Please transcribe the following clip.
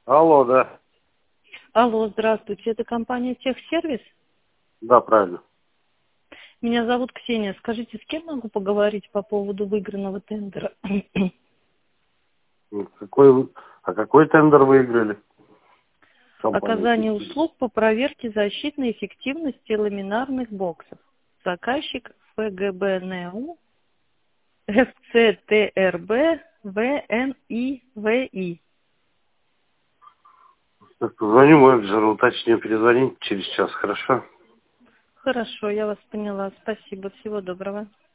Алло, да. Алло, здравствуйте. Это компания Техсервис? Да, правильно. Меня зовут Ксения. Скажите, с кем могу поговорить по поводу выигранного тендера? Какой тендер выиграли? Компания Оказание «Техсервис». услуг по проверке защитной эффективности ламинарных боксов. Заказчик ФГБНУ ФЦТРБ ВНИВИ. Так, позвоню менеджеру, уточню, перезвонить через час, хорошо? Хорошо, я вас поняла. Спасибо. Всего доброго.